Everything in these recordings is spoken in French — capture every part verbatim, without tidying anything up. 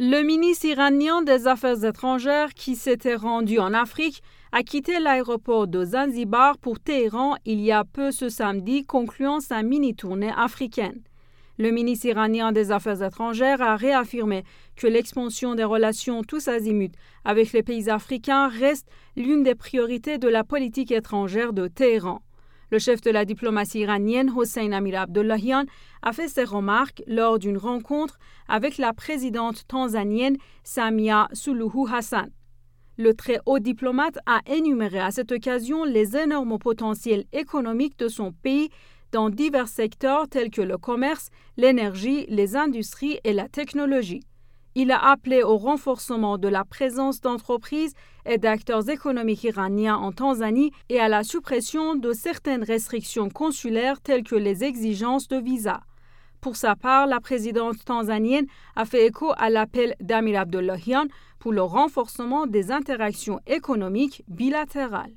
Le ministre iranien des Affaires étrangères qui s'était rendu en Afrique a quitté l'aéroport de Zanzibar pour Téhéran il y a peu ce samedi, concluant sa mini-tournée africaine. Le ministre iranien des Affaires étrangères a réaffirmé que l'expansion des relations tous azimuts avec les pays africains reste l'une des priorités de la politique étrangère de Téhéran. Le chef de la diplomatie iranienne, Hossein Amir-Abdollahian, a fait ces remarques lors d'une rencontre avec la présidente tanzanienne Samia Suluhu Hassan. Le très haut diplomate a énuméré à cette occasion les énormes potentiels économiques de son pays dans divers secteurs tels que le commerce, l'énergie, les industries et la technologie. Il a appelé au renforcement de la présence d'entreprises et d'acteurs économiques iraniens en Tanzanie et à la suppression de certaines restrictions consulaires telles que les exigences de visa. Pour sa part, la présidente tanzanienne a fait écho à l'appel d'Amir Abdollahian pour le renforcement des interactions économiques bilatérales.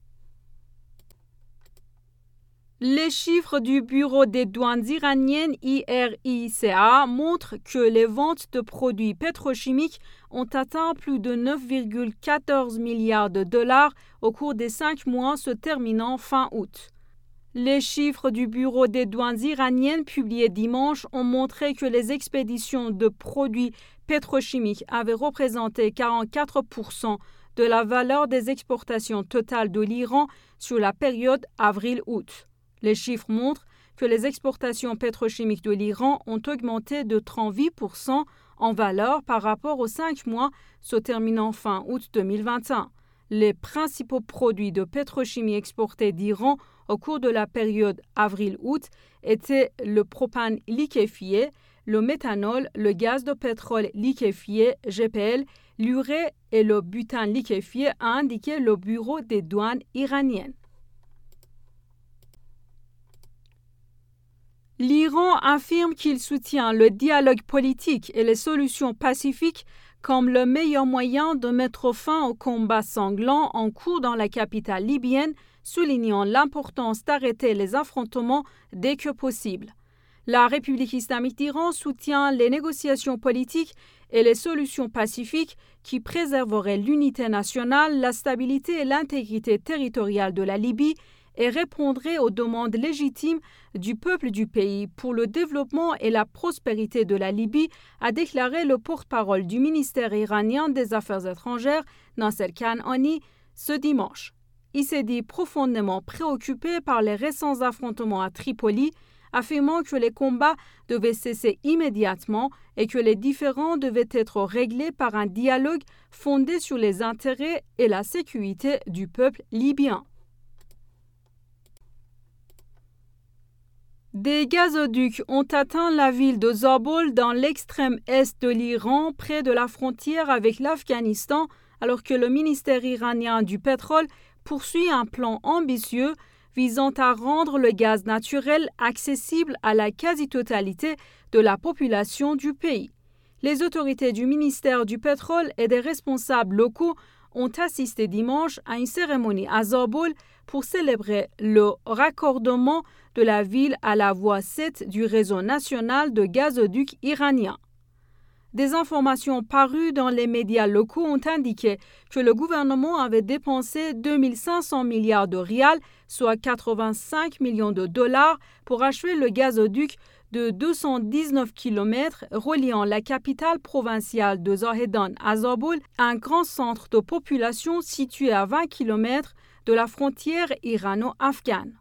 Les chiffres du Bureau des douanes iraniennes I R I C A montrent que les ventes de produits pétrochimiques ont atteint plus de neuf virgule quatorze milliards de dollars au cours des cinq mois se terminant fin août. Les chiffres du Bureau des douanes iraniennes publiés dimanche ont montré que les expéditions de produits pétrochimiques avaient représenté quarante-quatre pour cent de la valeur des exportations totales de l'Iran sur la période avril-août. Les chiffres montrent que les exportations pétrochimiques de l'Iran ont augmenté de trente-huit pour cent en valeur par rapport aux cinq mois se terminant fin août deux mille vingt et un. Les principaux produits de pétrochimie exportés d'Iran au cours de la période avril-août étaient le propane liquéfié, le méthanol, le gaz de pétrole liquéfié G P L, l'urée et le butane liquéfié, a indiqué le Bureau des douanes iraniennes. L'Iran affirme qu'il soutient le dialogue politique et les solutions pacifiques comme le meilleur moyen de mettre fin au combat sanglant en cours dans la capitale libyenne, soulignant l'importance d'arrêter les affrontements dès que possible. La République islamique d'Iran soutient les négociations politiques et les solutions pacifiques qui préserveraient l'unité nationale, la stabilité et l'intégrité territoriale de la Libye et répondrait aux demandes légitimes du peuple du pays pour le développement et la prospérité de la Libye, a déclaré le porte-parole du ministère iranien des Affaires étrangères, Nasser Kanani, ce dimanche. Il s'est dit profondément préoccupé par les récents affrontements à Tripoli, affirmant que les combats devaient cesser immédiatement et que les différends devaient être réglés par un dialogue fondé sur les intérêts et la sécurité du peuple libyen. Des gazoducs ont atteint la ville de Zabul dans l'extrême est de l'Iran, près de la frontière avec l'Afghanistan, alors que le ministère iranien du pétrole poursuit un plan ambitieux visant à rendre le gaz naturel accessible à la quasi-totalité de la population du pays. Les autorités du ministère du pétrole et des responsables locaux ont assisté dimanche à une cérémonie à Zabul pour célébrer le raccordement de la ville à la voie sept du réseau national de gazoducs iranien. Des informations parues dans les médias locaux ont indiqué que le gouvernement avait dépensé deux mille cinq cents milliards de rials, soit quatre-vingt-cinq millions de dollars, pour achever le gazoduc de deux cent dix-neuf kilomètres reliant la capitale provinciale de Zahedan à Zabul, un grand centre de population situé à vingt kilomètres de la frontière irano-afghane.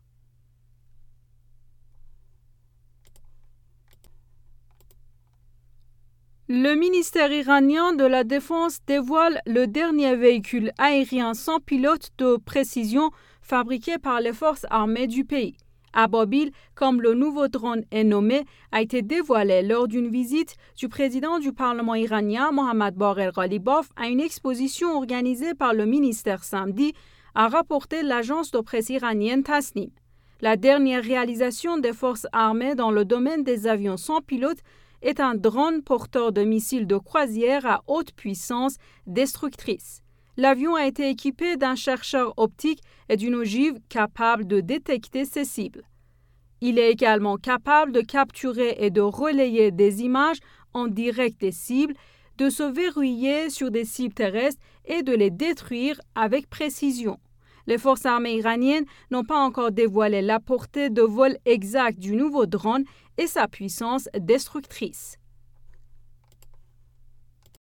Le ministère iranien de la Défense dévoile le dernier véhicule aérien sans pilote de précision fabriqué par les forces armées du pays. Ababil, comme le nouveau drone est nommé, a été dévoilé lors d'une visite du président du Parlement iranien, Mohammad Bagher Ghalibaf, à une exposition organisée par le ministère samedi, a rapporté l'agence de presse iranienne Tasnim. La dernière réalisation des forces armées dans le domaine des avions sans pilote est un drone porteur de missiles de croisière à haute puissance destructrice. L'avion a été équipé d'un chercheur optique et d'une ogive capable de détecter ses cibles. Il est également capable de capturer et de relayer des images en direct des cibles, de se verrouiller sur des cibles terrestres et de les détruire avec précision. Les forces armées iraniennes n'ont pas encore dévoilé la portée de vol exact du nouveau drone et sa puissance destructrice.